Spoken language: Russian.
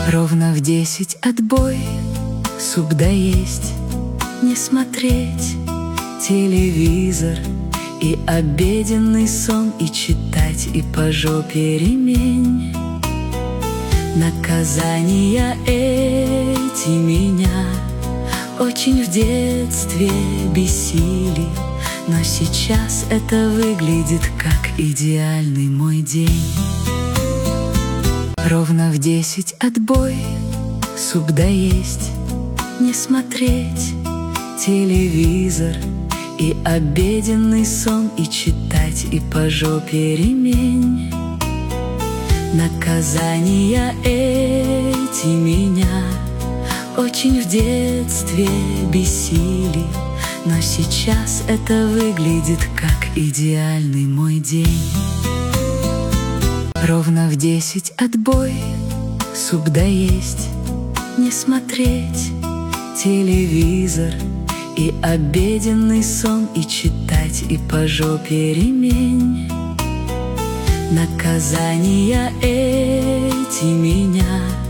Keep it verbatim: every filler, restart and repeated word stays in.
Ровно в десять отбой, суп доесть, не смотреть телевизор, и обеденный сон, и читать, и по жопе ремень. Наказания эти меня очень в детстве бесили, но сейчас это выглядит как идеальный мой день. Ровно в десять отбой, суп доесть, не смотреть телевизор, и обеденный сон, и читать, и по жопе ремень. Наказания эти меня очень в детстве бесили, но сейчас это выглядит как идеальный мой день. Ровно в десять отбой, суп доесть, не смотреть телевизор, и обеденный сон, и читать, и по жопе ремень. Наказания эти меня